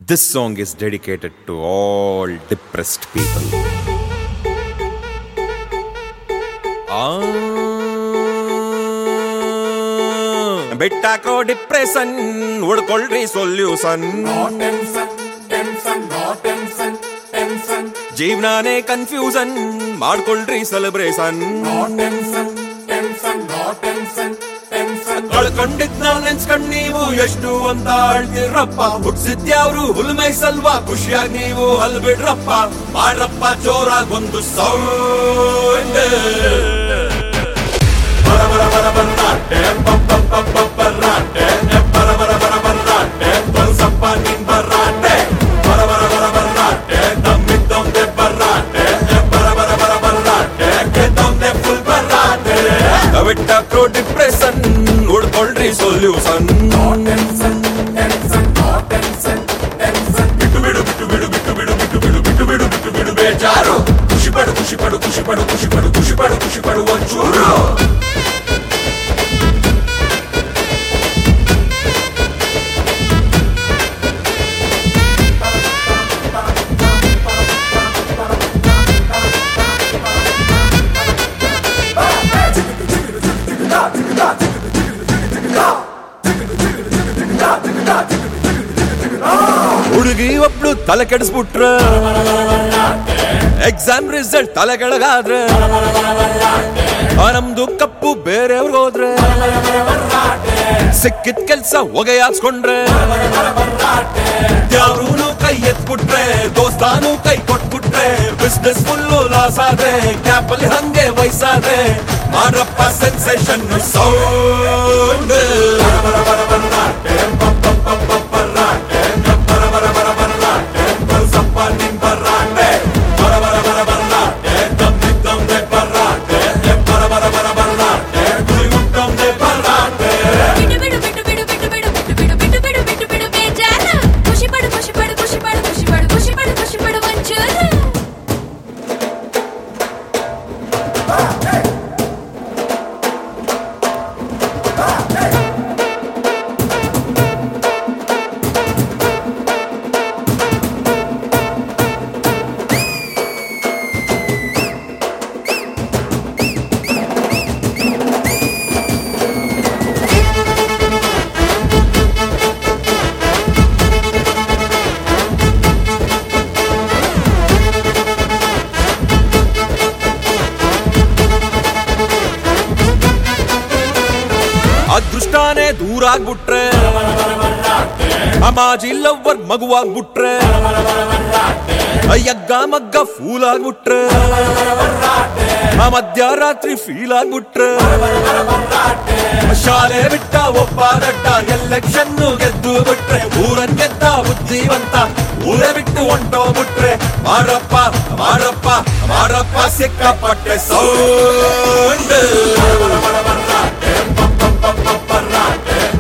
This song is dedicated to all depressed people. ಬಿಟ್ಟಾಕೋ depression ಹುಡ್ಕೊಳ್ರಿ solution. ಜೀವನಾನೇ confusion ಮಾಡ್ಕೊಳ್ರಿ ಸೆಲೆಬ್ರೇಷನ್. ಕಳ್ಕೊಂಡಿದ್ ನಾವ್ ನೆನ್ಸ್ಕೊಂಡ್ ನೀವು ಎಷ್ಟು ಅಂತ ಅಳ್ತಿರಪ್ಪ. ಹುಡ್ಸಿದ್ಯಾವ್ರು ಹುಲ್ಮೈ ಸಲ್ವಾ ಖುಷಿಯಾಗಿ ನೀವು ಅಲ್ ಬಿಡ್ರಪ್ಪ. ಮಾಡ್ರಪ್ಪ ಜೋರಾಗ್ ಒಂದು ಸೌಂಡ್. ಬರ ಬರ ಬರ ಬರ್ರಾಟೆ ಬರ್ರಾಟೆ ಬರ ಬರ ಬರ ಬರ್ರಾಟೆ ತೊಲ್ಸಪ್ಪ ನಿನ್ ಬರ್ರಾಟೆ. ಬರ ಬರ ಬರ ಬರ್ರಾಟೆ ದಮ್ಮಿದ್ದೊಂದೆ ಬರ್ರಾಟೆ ಬರ ಬರ ಬರ ಬರ್ರಾಟೆ ಗೆದ್ದೊಂದೆ ಫುಲ್ ಬರ್ರಾಟೆ. ಬಿಟ್ಟಾಕ್ರೋ ಡಿಪ್ರೆಷನ್ ಹುಡ್ಕೊಳ್ರಿ ಸೊಲ್ಯೂಷನ್. ಬಿಟ್ಟು ಬಿಡು ಬಿಟ್ಟು ಬಿಡು ಬಿಟ್ಟು ಬಿಡು ಬಿಟ್ಟು ಬಿಡು ಬಿಟ್ಟು ಬಿಡು ಬಿಟ್ಟು ಬಿಡು ಬೇಜಾರು. ಖುಷಿ ಪಡು ಖುಷಿ ಪಡು ಖುಷಿ ಪಡು ಖುಷಿ ಪಡು ಖುಷಿ ಪಡು ಖುಷಿ ಪಡು ಒಂಚೂರು. ಹುಡುಗಿ ಒಬ್ಳು ತಲೆ ಕೆಡಿಸ್ಬಿಟ್ರೆ, ಎಕ್ಸಾಮ್ ರಿಸಲ್ಟ್ ತಲೆ ಕೆಳಗಾದ್ರೆ, ನಮ್ದು ಕಪ್ಪು ಬೇರೆಯವ್ರಿಗೆ ಹೋದ್ರೆ, ಸಿಕ್ಕಿದ ಕೆಲ್ಸ ಹೊಗೆ ಹಾಕ್ಸ್ಕೊಂಡ್ರೆ, ಯಾರೂ ಕೈ ಎತ್ಬಿಟ್ರೆ, ದೋಸ್ತಾನು ಕೈ ಕೊಟ್ಬಿಟ್ರೆ, ಬಿಸ್ನೆಸ್ ಫುಲ್ಲು ಲಾಸ್ ಆದ್ರೆ, ಕ್ಯಾಪಲ್ಲಿ ಹಂಗೆ ವಯಸ್ಸಾದ್ರೆ, ಮಾಡ್ರಪ್ಪ ಸೆನ್ಸೇಷನ್ ಸೌಂಡ್. ಅದೃಷ್ಟಾನೇ ದೂರ ಆಗ್ಬಿಟ್ರೆ, ಅಮಾಜಿ ಲವ್ವರ್ ಮಗುವಾಗ್ಬಿಟ್ರೆ, ಯಗ್ಗ ಮಗ್ಗ ಫೂಲ್ ಆಗ್ಬಿಟ್ರೆ, ಮಧ್ಯರಾತ್ರಿ ಫೀಲ್ ಆಗ್ಬಿಟ್ರೆ, ಶಾಲೆ ಬಿಟ್ಟ ಒಬ್ಬ ದಡ್ಡ ಎಲೆಕ್ಷನ್ ಗೆದ್ದು ಬಿಟ್ರೆ, ಊರನ್ ಗೆದ್ದ ಬುದ್ಧಿವಂತ ಊರೇ ಬಿಟ್ಟು ಹೊಂಟೋಗ್ಬಿಟ್ರೆ, ಮಾಡಪ್ಪ ಮಾಡಪ್ಪ ಮಾಡಪ್ಪ ಸಿಕ್ಕಾಪಟ್ಟೆ ಸೌಂಡ್.